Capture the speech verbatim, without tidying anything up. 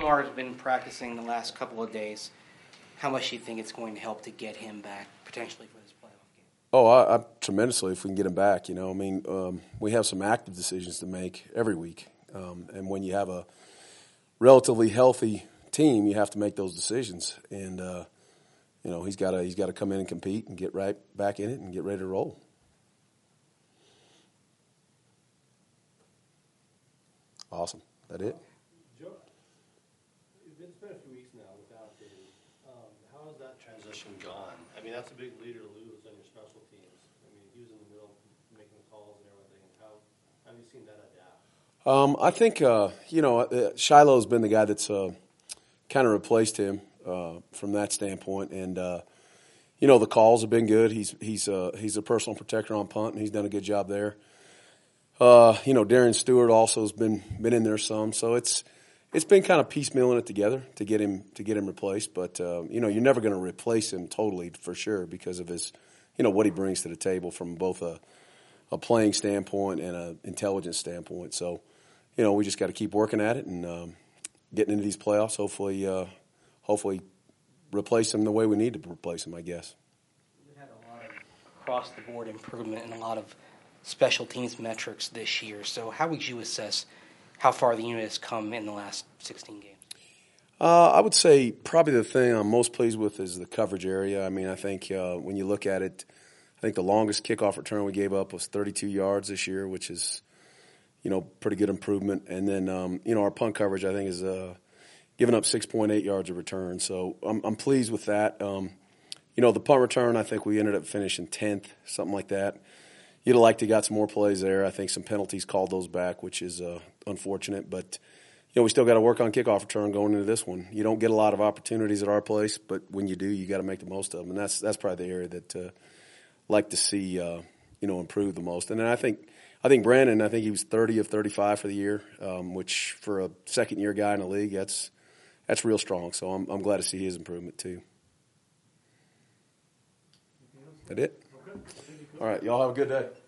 Omar has been practicing the last couple of days. How much do you think it's going to help to get him back potentially for this playoff game? Oh, I, I, tremendously if we can get him back. You know, I mean, um, we have some active decisions to make every week, um, and when you have a relatively healthy team, you have to make those decisions. And uh, you know, he's got to he's got to come in and compete and get right back in it and get ready to roll. Awesome. That it? Joe, it's been a few weeks now without Dave. Um, how has that transition gone? I mean, that's a big leader to lose on your special teams. I mean, he was in the middle making the calls and everything. How, how have you seen that adapt? Um, I think, uh, you know, uh, Shiloh's been the guy that's uh, kind of replaced him uh, from that standpoint. And, uh, you know, the calls have been good. He's he's uh, he's a personal protector on punt, and he's done a good job there. Uh, you know, Darian Stewart also has been been in there some, so it's it's been kind of piecemealing it together to get him to get him replaced. But uh, you know, you're never going to replace him totally for sure because of his, you know, what he brings to the table from both a a playing standpoint and an intelligence standpoint. So, you know, we just got to keep working at it and um, getting into these playoffs. Hopefully, uh, hopefully, replace him the way we need to replace him. I guess. We've had a lot of across the board improvement and a lot of special teams metrics this year. So how would you assess how far the unit has come in the last sixteen games? Uh, I would say probably the thing I'm most pleased with is the coverage area. I mean, I think uh, when you look at it, I think the longest kickoff return we gave up was thirty-two yards this year, which is, you know, pretty good improvement. And then, um, you know, our punt coverage, I think, is uh, giving up six point eight yards of return. So I'm, I'm pleased with that. Um, you know, the punt return, I think we ended up finishing tenth, something like that. You'd have liked to got some more plays there. I think some penalties called those back, which is uh, unfortunate. But, you know, we still got to work on kickoff return going into this one. You don't get a lot of opportunities at our place, but when you do, you got to make the most of them. And that's that's probably the area that uh, like to see, uh, you know, improve the most. And then I think I think Brandon, I think he was thirty of thirty-five for the year, um, which for a second-year guy in the league, that's that's real strong. So I'm I'm glad to see his improvement too. That it? All right, y'all have a good day.